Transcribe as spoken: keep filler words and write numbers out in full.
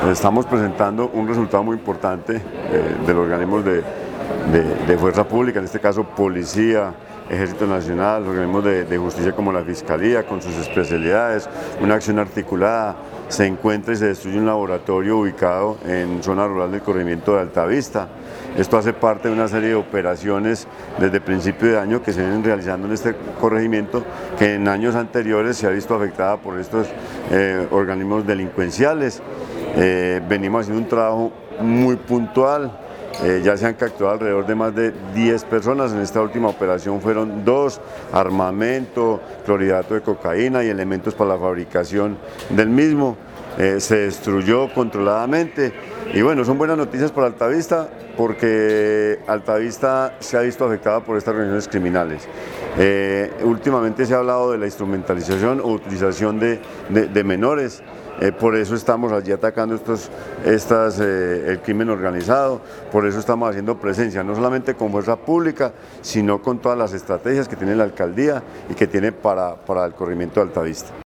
estamos presentando un resultado muy importante eh, de los organismos de, de, de fuerza pública, en este caso Policía, Ejército Nacional, organismos de, de justicia como la Fiscalía, con sus especialidades, una acción articulada. Se encuentra y se destruye un laboratorio ubicado en zona rural del corregimiento de Altavista. Esto hace parte de una serie de operaciones desde principio de año que se vienen realizando en este corregimiento, que en años anteriores se ha visto afectada por estos eh, organismos delincuenciales. Eh, venimos haciendo un trabajo muy puntual. Eh, ya se han capturado alrededor de más de diez personas, en esta última operación fueron dos, armamento, clorhidrato de cocaína y elementos para la fabricación del mismo. Eh, se destruyó controladamente y bueno, son buenas noticias para Altavista porque Altavista se ha visto afectada por estas organizaciones criminales. Eh, últimamente se ha hablado de la instrumentalización o utilización de, de, de menores. Eh, por eso estamos allí atacando estos, estas, eh, el crimen organizado, por eso estamos haciendo presencia, no solamente con fuerza pública, sino con todas las estrategias que tiene la alcaldía y que tiene para, para el corregimiento de Altavista.